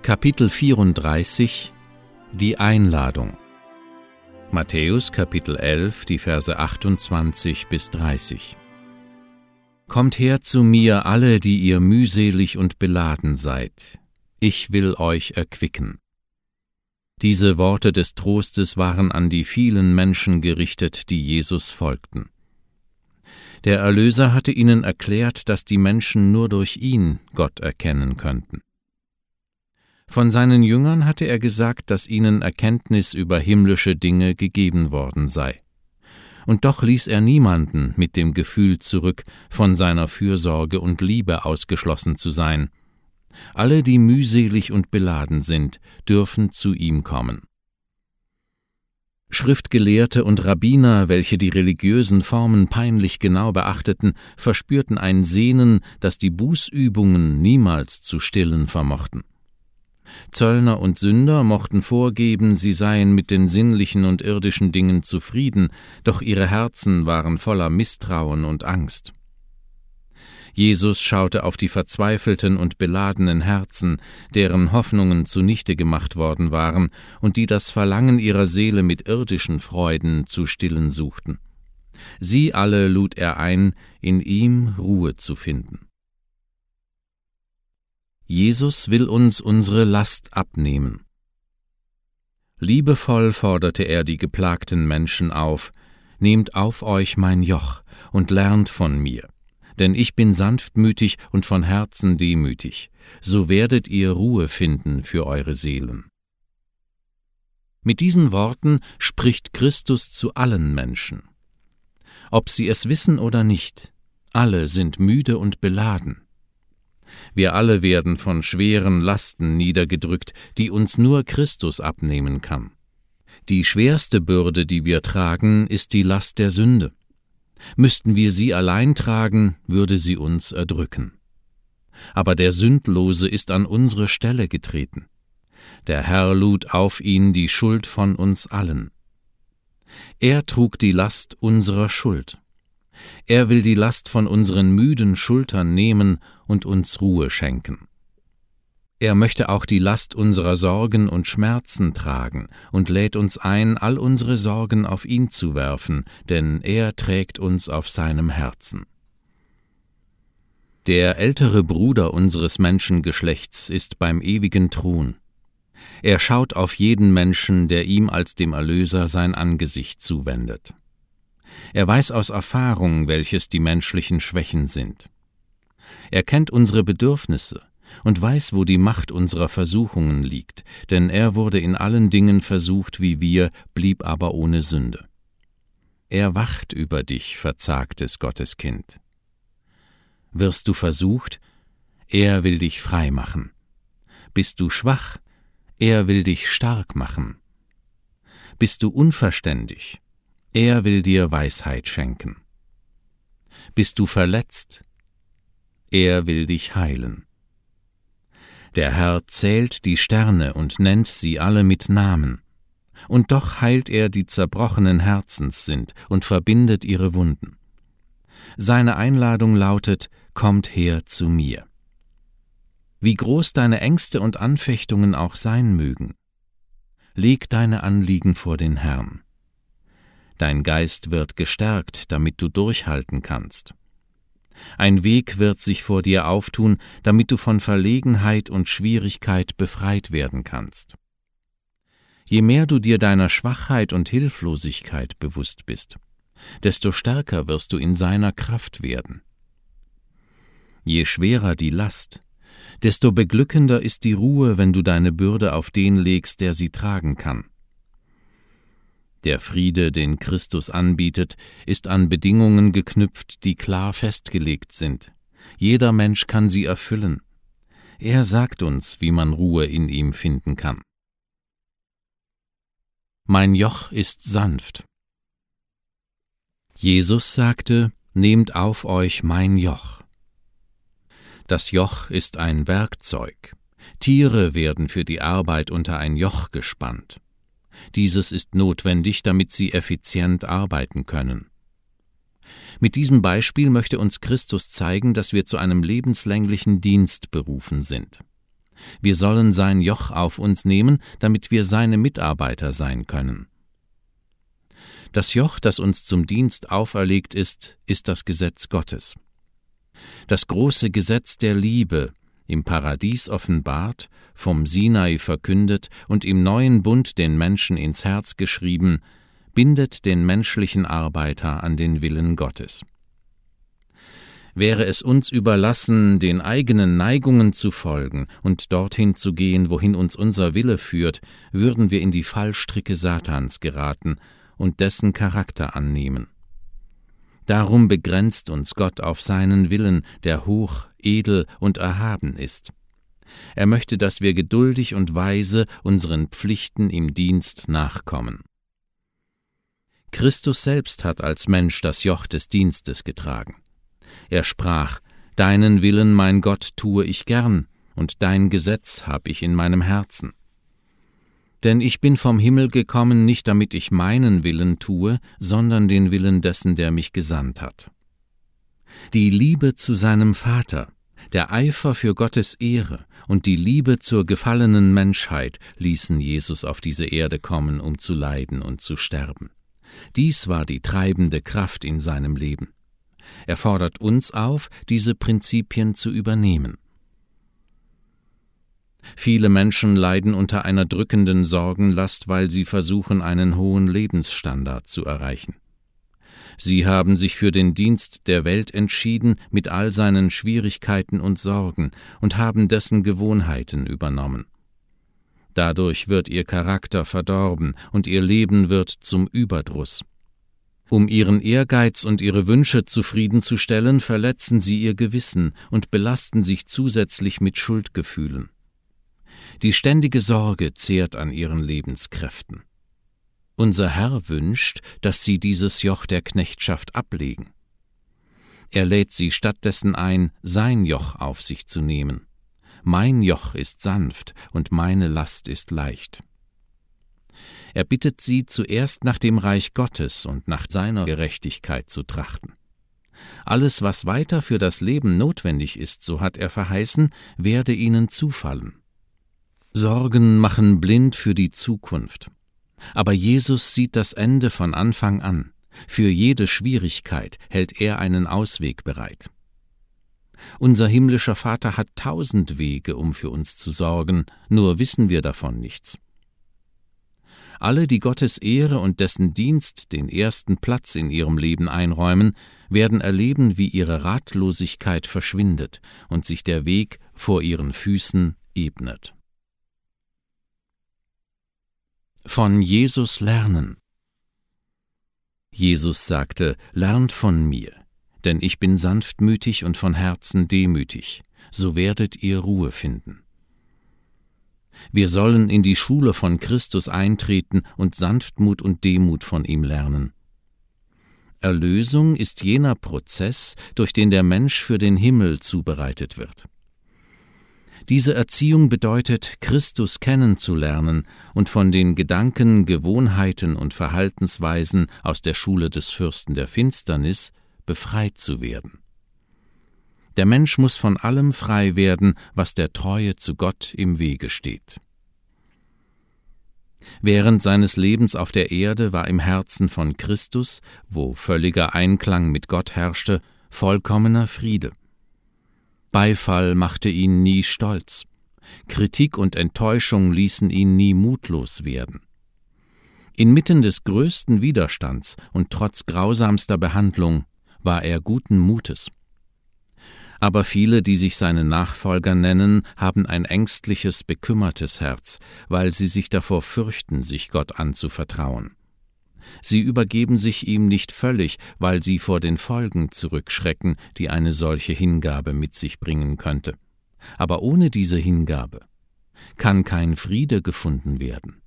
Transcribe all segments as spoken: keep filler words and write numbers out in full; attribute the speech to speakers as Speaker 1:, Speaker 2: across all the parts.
Speaker 1: Kapitel vierunddreißig Die Einladung. Matthäus Kapitel elf, die Verse achtundzwanzig bis dreißig. Kommt her zu mir, alle, die ihr mühselig und beladen seid. Ich will euch erquicken. Diese Worte des Trostes waren an die vielen Menschen gerichtet, die Jesus folgten. Der Erlöser hatte ihnen erklärt, dass die Menschen nur durch ihn Gott erkennen könnten. Von seinen Jüngern hatte er gesagt, dass ihnen Erkenntnis über himmlische Dinge gegeben worden sei. Und doch ließ er niemanden mit dem Gefühl zurück, von seiner Fürsorge und Liebe ausgeschlossen zu sein. Alle, die mühselig und beladen sind, dürfen zu ihm kommen. Schriftgelehrte und Rabbiner, welche die religiösen Formen peinlich genau beachteten, verspürten ein Sehnen, das die Bußübungen niemals zu stillen vermochten. Zöllner und Sünder mochten vorgeben, sie seien mit den sinnlichen und irdischen Dingen zufrieden, doch ihre Herzen waren voller Misstrauen und Angst. Jesus schaute auf die verzweifelten und beladenen Herzen, deren Hoffnungen zunichte gemacht worden waren und die das Verlangen ihrer Seele mit irdischen Freuden zu stillen suchten. Sie alle lud er ein, in ihm Ruhe zu finden. Jesus will uns unsere Last abnehmen. Liebevoll forderte er die geplagten Menschen auf: Nehmt auf euch mein Joch und lernt von mir, denn ich bin sanftmütig und von Herzen demütig, so werdet ihr Ruhe finden für eure Seelen. Mit diesen Worten spricht Christus zu allen Menschen. Ob sie es wissen oder nicht, alle sind müde und beladen. Wir alle werden von schweren Lasten niedergedrückt, die uns nur Christus abnehmen kann. Die schwerste Bürde, die wir tragen, ist die Last der Sünde. Müssten wir sie allein tragen, würde sie uns erdrücken. Aber der Sündlose ist an unsere Stelle getreten. Der Herr lud auf ihn die Schuld von uns allen. Er trug die Last unserer Schuld. Er will die Last von unseren müden Schultern nehmen und uns Ruhe schenken. Er möchte auch die Last unserer Sorgen und Schmerzen tragen und lädt uns ein, all unsere Sorgen auf ihn zu werfen, denn er trägt uns auf seinem Herzen. Der ältere Bruder unseres Menschengeschlechts ist beim ewigen Thron. Er schaut auf jeden Menschen, der ihm als dem Erlöser sein Angesicht zuwendet. Er weiß aus Erfahrung, welches die menschlichen Schwächen sind. Er kennt unsere Bedürfnisse und weiß, wo die Macht unserer Versuchungen liegt, denn er wurde in allen Dingen versucht wie wir, blieb aber ohne Sünde. Er wacht über dich, verzagtes Gotteskind. Wirst du versucht? Er will dich frei machen. Bist du schwach? Er will dich stark machen. Bist du unverständig? Er will dir Weisheit schenken. Bist du verletzt? Er will dich heilen. Der Herr zählt die Sterne und nennt sie alle mit Namen. Und doch heilt er die zerbrochenen Herzens sind und verbindet ihre Wunden. Seine Einladung lautet: Kommt her zu mir. Wie groß deine Ängste und Anfechtungen auch sein mögen, leg deine Anliegen vor den Herrn. Dein Geist wird gestärkt, damit du durchhalten kannst. Ein Weg wird sich vor dir auftun, damit du von Verlegenheit und Schwierigkeit befreit werden kannst. Je mehr du dir deiner Schwachheit und Hilflosigkeit bewusst bist, desto stärker wirst du in seiner Kraft werden. Je schwerer die Last, desto beglückender ist die Ruhe, wenn du deine Bürde auf den legst, der sie tragen kann. Der Friede, den Christus anbietet, ist an Bedingungen geknüpft, die klar festgelegt sind. Jeder Mensch kann sie erfüllen. Er sagt uns, wie man Ruhe in ihm finden kann. Mein Joch ist sanft. Jesus sagte: Nehmt auf euch mein Joch. Das Joch ist ein Werkzeug. Tiere werden für die Arbeit unter ein Joch gespannt. Dieses ist notwendig, damit sie effizient arbeiten können. Mit diesem Beispiel möchte uns Christus zeigen, dass wir zu einem lebenslänglichen Dienst berufen sind. Wir sollen sein Joch auf uns nehmen, damit wir seine Mitarbeiter sein können. Das Joch, das uns zum Dienst auferlegt ist, ist das Gesetz Gottes. Das große Gesetz der Liebe, im Paradies offenbart, vom Sinai verkündet und im neuen Bund den Menschen ins Herz geschrieben, bindet den menschlichen Arbeiter an den Willen Gottes. Wäre es uns überlassen, den eigenen Neigungen zu folgen und dorthin zu gehen, wohin uns unser Wille führt, würden wir in die Fallstricke Satans geraten und dessen Charakter annehmen. Darum begrenzt uns Gott auf seinen Willen, der hoch, edel und erhaben ist. Er möchte, dass wir geduldig und weise unseren Pflichten im Dienst nachkommen. Christus selbst hat als Mensch das Joch des Dienstes getragen. Er sprach: »Deinen Willen, mein Gott, tue ich gern, und dein Gesetz hab ich in meinem Herzen. Denn ich bin vom Himmel gekommen, nicht damit ich meinen Willen tue, sondern den Willen dessen, der mich gesandt hat.« Die Liebe zu seinem Vater, der Eifer für Gottes Ehre und die Liebe zur gefallenen Menschheit ließen Jesus auf diese Erde kommen, um zu leiden und zu sterben. Dies war die treibende Kraft in seinem Leben. Er fordert uns auf, diese Prinzipien zu übernehmen. Viele Menschen leiden unter einer drückenden Sorgenlast, weil sie versuchen, einen hohen Lebensstandard zu erreichen. Sie haben sich für den Dienst der Welt entschieden, mit all seinen Schwierigkeiten und Sorgen, und haben dessen Gewohnheiten übernommen. Dadurch wird ihr Charakter verdorben und ihr Leben wird zum Überdruss. Um ihren Ehrgeiz und ihre Wünsche zufriedenzustellen, verletzen sie ihr Gewissen und belasten sich zusätzlich mit Schuldgefühlen. Die ständige Sorge zehrt an ihren Lebenskräften. Unser Herr wünscht, dass sie dieses Joch der Knechtschaft ablegen. Er lädt sie stattdessen ein, sein Joch auf sich zu nehmen. »Mein Joch ist sanft und meine Last ist leicht.« Er bittet sie, zuerst nach dem Reich Gottes und nach seiner Gerechtigkeit zu trachten. Alles, was weiter für das Leben notwendig ist, so hat er verheißen, werde ihnen zufallen. Sorgen machen blind für die Zukunft. Aber Jesus sieht das Ende von Anfang an. Für jede Schwierigkeit hält er einen Ausweg bereit. Unser himmlischer Vater hat tausend Wege, um für uns zu sorgen, nur wissen wir davon nichts. Alle, die Gottes Ehre und dessen Dienst den ersten Platz in ihrem Leben einräumen, werden erleben, wie ihre Ratlosigkeit verschwindet und sich der Weg vor ihren Füßen ebnet. Von Jesus lernen. Jesus sagte: »Lernt von mir, denn ich bin sanftmütig und von Herzen demütig, so werdet ihr Ruhe finden.« Wir sollen in die Schule von Christus eintreten und Sanftmut und Demut von ihm lernen. Erlösung ist jener Prozess, durch den der Mensch für den Himmel zubereitet wird. Diese Erziehung bedeutet, Christus kennenzulernen und von den Gedanken, Gewohnheiten und Verhaltensweisen aus der Schule des Fürsten der Finsternis befreit zu werden. Der Mensch muss von allem frei werden, was der Treue zu Gott im Wege steht. Während seines Lebens auf der Erde war im Herzen von Christus, wo völliger Einklang mit Gott herrschte, vollkommener Friede. Beifall machte ihn nie stolz. Kritik und Enttäuschung ließen ihn nie mutlos werden. Inmitten des größten Widerstands und trotz grausamster Behandlung war er guten Mutes. Aber viele, die sich seine Nachfolger nennen, haben ein ängstliches, bekümmertes Herz, weil sie sich davor fürchten, sich Gott anzuvertrauen. Sie übergeben sich ihm nicht völlig, weil sie vor den Folgen zurückschrecken, die eine solche Hingabe mit sich bringen könnte. Aber ohne diese Hingabe kann kein Friede gefunden werden.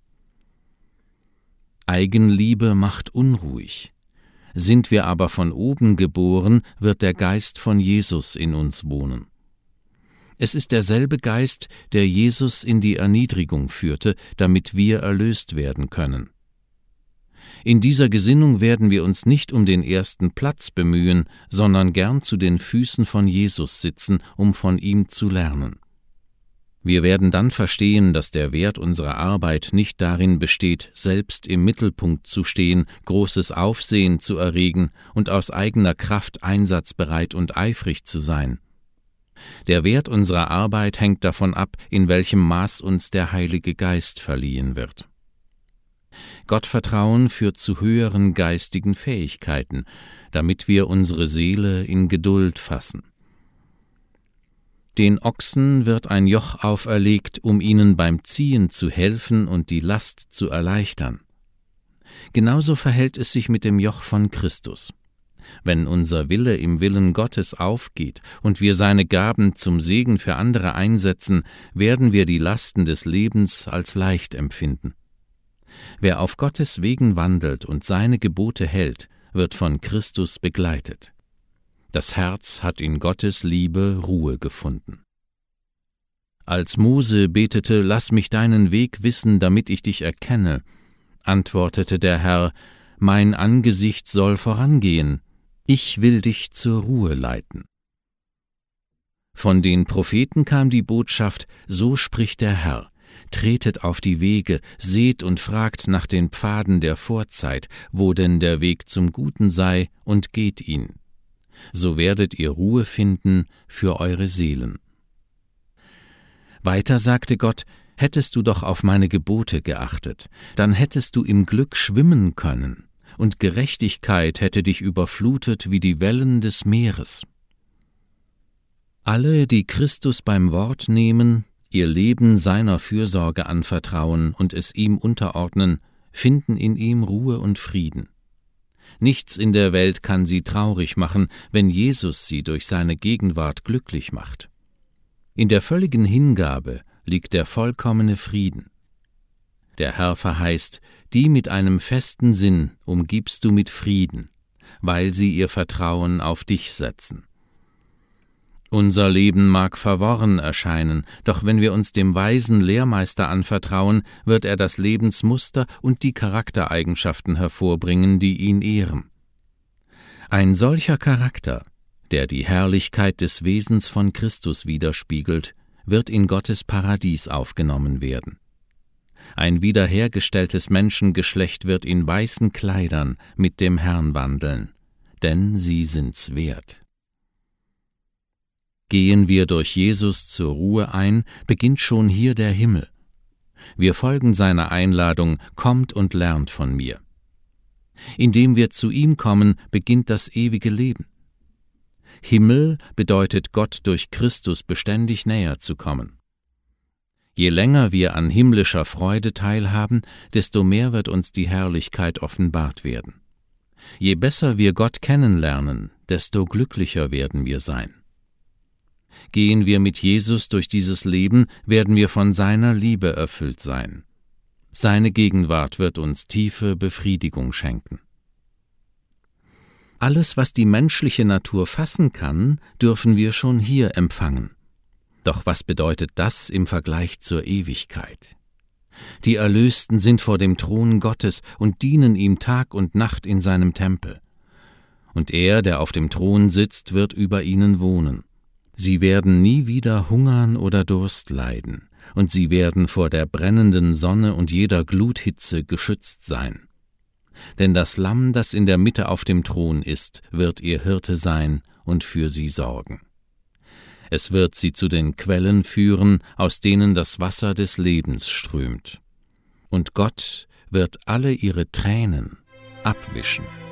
Speaker 1: Eigenliebe macht unruhig. Sind wir aber von oben geboren, wird der Geist von Jesus in uns wohnen. Es ist derselbe Geist, der Jesus in die Erniedrigung führte, damit wir erlöst werden können. In dieser Gesinnung werden wir uns nicht um den ersten Platz bemühen, sondern gern zu den Füßen von Jesus sitzen, um von ihm zu lernen. Wir werden dann verstehen, dass der Wert unserer Arbeit nicht darin besteht, selbst im Mittelpunkt zu stehen, großes Aufsehen zu erregen und aus eigener Kraft einsatzbereit und eifrig zu sein. Der Wert unserer Arbeit hängt davon ab, in welchem Maß uns der Heilige Geist verliehen wird. Gottvertrauen führt zu höheren geistigen Fähigkeiten, damit wir unsere Seele in Geduld fassen. Den Ochsen wird ein Joch auferlegt, um ihnen beim Ziehen zu helfen und die Last zu erleichtern. Genauso verhält es sich mit dem Joch von Christus. Wenn unser Wille im Willen Gottes aufgeht und wir seine Gaben zum Segen für andere einsetzen, werden wir die Lasten des Lebens als leicht empfinden. Wer auf Gottes Wegen wandelt und seine Gebote hält, wird von Christus begleitet. Das Herz hat in Gottes Liebe Ruhe gefunden. Als Mose betete, »Lass mich deinen Weg wissen, damit ich dich erkenne«, antwortete der Herr, »Mein Angesicht soll vorangehen, ich will dich zur Ruhe leiten.« Von den Propheten kam die Botschaft, »So spricht der Herr, tretet auf die Wege, seht und fragt nach den Pfaden der Vorzeit, wo denn der Weg zum Guten sei, und geht ihn. So werdet ihr Ruhe finden für eure Seelen.« Weiter sagte Gott, »Hättest du doch auf meine Gebote geachtet, dann hättest du im Glück schwimmen können, und Gerechtigkeit hätte dich überflutet wie die Wellen des Meeres.« Alle, die Christus beim Wort nehmen, ihr Leben seiner Fürsorge anvertrauen und es ihm unterordnen, finden in ihm Ruhe und Frieden. Nichts in der Welt kann sie traurig machen, wenn Jesus sie durch seine Gegenwart glücklich macht. In der völligen Hingabe liegt der vollkommene Frieden. Der Herr verheißt, die mit einem festen Sinn umgibst du mit Frieden, weil sie ihr Vertrauen auf dich setzen. Unser Leben mag verworren erscheinen, doch wenn wir uns dem weisen Lehrmeister anvertrauen, wird er das Lebensmuster und die Charaktereigenschaften hervorbringen, die ihn ehren. Ein solcher Charakter, der die Herrlichkeit des Wesens von Christus widerspiegelt, wird in Gottes Paradies aufgenommen werden. Ein wiederhergestelltes Menschengeschlecht wird in weißen Kleidern mit dem Herrn wandeln, denn sie sind's wert. Gehen wir durch Jesus zur Ruhe ein, beginnt schon hier der Himmel. Wir folgen seiner Einladung, kommt und lernt von mir. Indem wir zu ihm kommen, beginnt das ewige Leben. Himmel bedeutet, Gott durch Christus beständig näher zu kommen. Je länger wir an himmlischer Freude teilhaben, desto mehr wird uns die Herrlichkeit offenbart werden. Je besser wir Gott kennenlernen, desto glücklicher werden wir sein. Gehen wir mit Jesus durch dieses Leben, werden wir von seiner Liebe erfüllt sein. Seine Gegenwart wird uns tiefe Befriedigung schenken. Alles, was die menschliche Natur fassen kann, dürfen wir schon hier empfangen. Doch was bedeutet das im Vergleich zur Ewigkeit? Die Erlösten sind vor dem Thron Gottes und dienen ihm Tag und Nacht in seinem Tempel. Und er, der auf dem Thron sitzt, wird über ihnen wohnen. Sie werden nie wieder hungern oder Durst leiden, und sie werden vor der brennenden Sonne und jeder Gluthitze geschützt sein. Denn das Lamm, das in der Mitte auf dem Thron ist, wird ihr Hirte sein und für sie sorgen. Es wird sie zu den Quellen führen, aus denen das Wasser des Lebens strömt. Und Gott wird alle ihre Tränen abwischen.